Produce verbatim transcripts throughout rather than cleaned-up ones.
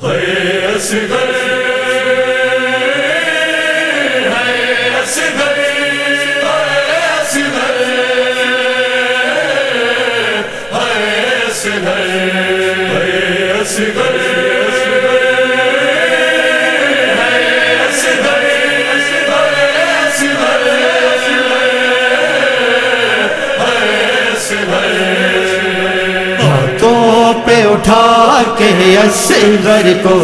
ہے اصغر ہے اصغر ہے اصغر ہے اصغر ہے اصغر پہ اٹھا کے اصغر کو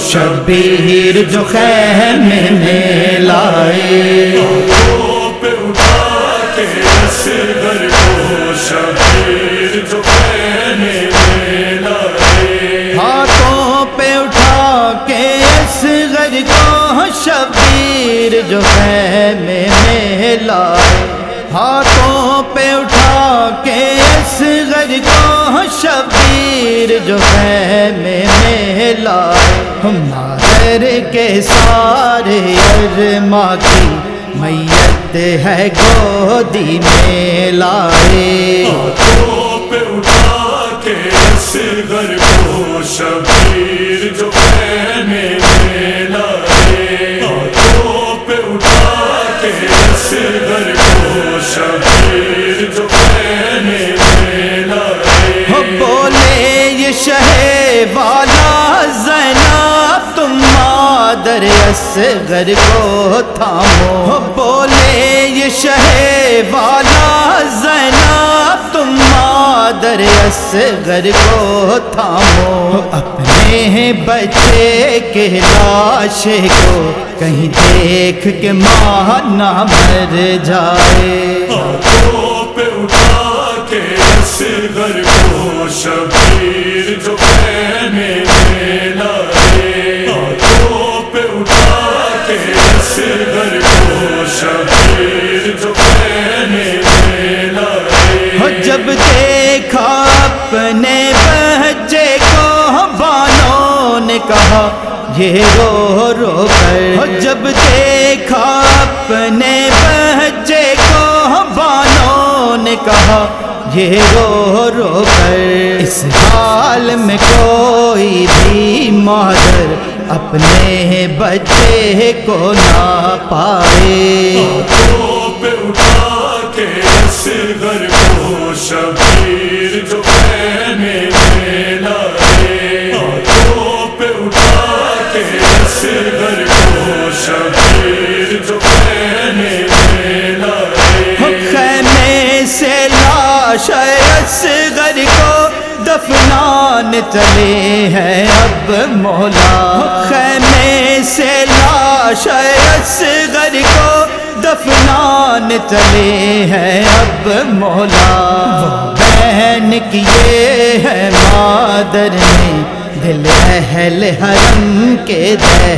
شبیر جو خیمے میں لائے، پہ اٹھا کے اصغر کو شبیر جو خیمے میں لائے، ہاتھوں پہ اٹھا کے اصغر کو شبیر جو خیمے میں لائے، ہاتھوں پہ اٹھا کے اصغر کو شبیر جو خیمے میں لائے، مادر کے سارے ارما کی میت ہے گودی میں لائے، ہاتھوں پہ اٹھا کے اصغر کو شبیر جو خیمے میں لائے، ہاتھوں پہ اٹھا کے اصغر کو شبیر جو خیمے میں لائے، بولے یہ شہ والا زینب تم مادر اصغر کو تھامو، بولے یہ شہ والا زینب تم مادر اصغر کو تھامو، اپنے بچے کے لاش کو کہیں دیکھ کے ماں نہ مر جائے، ہاتھوں پہ اٹھا کے اصغر کو شبیر جو خیمے میں لائے، ہاتھوں پہ اٹھا کے اصغر کو شبیر جو خیمے میں لائے، جب دیکھا اپنے بچے کو بانوں نے کہا یہ رو رو کر، جب دیکھا اپنے بچے کو بانوں نے کہا یہ رو رو کر، اس حال میں کوئی بھی مادر اپنے بچے کو نہ پائے، ہاتھوں پہ اٹھا کے اصغر کو شبیر جو خیمے میں لائے، ہاتھوں پہ اٹھا کے اصغر کو شبیر جو خیمے میں لائے، خیمے سے لاش اصغر کو دفنان چلے ہیں اب مولا، خیمے سے لاش اصغر کو دفنان چلے ہیں اب مولا، وہ بہن کیے ہے مادر نے دل اہل حرم کے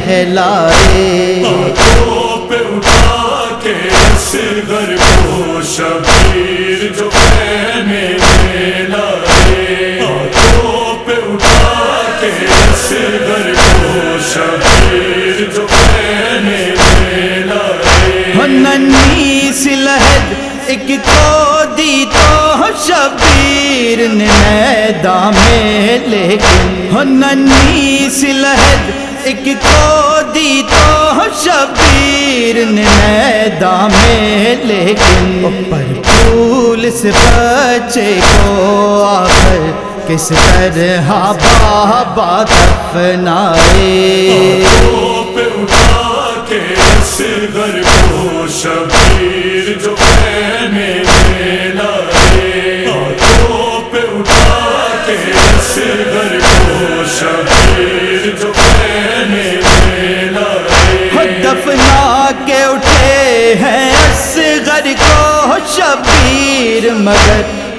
دہلائے، ہاتھوں پہ اٹھا کے اصغر کو شبیر جو خیمے میں لائے، ہاتھوں پہ اٹھا کے اصغر کو شبیر جو خیمے میں لائے، ننھی سی لہد ایک کو دی تو شبیر نے میدان میں، لیکن ننھی سی لہد ایک کو دی تو شبیر نے میدان میں، لیکن پر پھول سے بچے کو آخر کس طرح بابا دفنائے، ہاتھوں پہ اٹھا کے اصغر کو شبیر جو خیمے میں لائے، ہاتھوں پہ اٹھا کے اصغر کو شبیر جو خیمے میں لائے، دفنا کے اٹھے ہیں اصغر کو شبیر مگر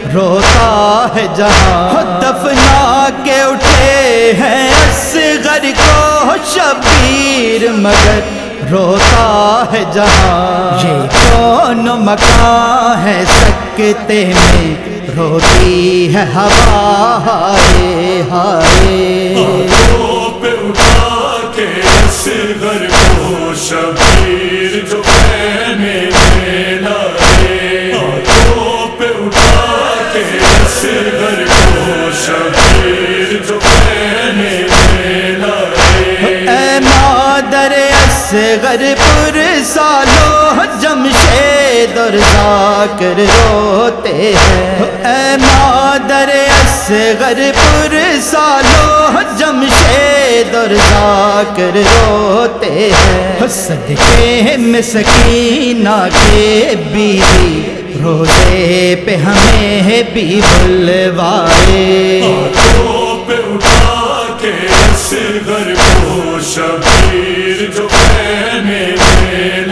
روتا ہے جہاں، دفنا کے اٹھے ہیں اصغر کو شبیر مگر روتا ہے جہاں، یہ کون مکان ہے سکتے میں روتی ہے ہوا ہائے ہائے، ہاتھوں پہ اٹھا کے اصغر کو شبیر جو خیمے میں لائے، ہاتھوں پہ اٹھا کے اصغر کو شبیر جو خیمے میں لائے، اصغر پر سالوں جمشید اور ذاکر روتے ہیں، اے مادر اصغر پر سالوں جمشید اور ذاکر روتے ہیں، صدقے میں سکینہ کے بیوی روزے پہ ہمیں بھی بلوائے، ہاتھوں پہ اٹھا کے اصغر کو شبیر جو کہنے میں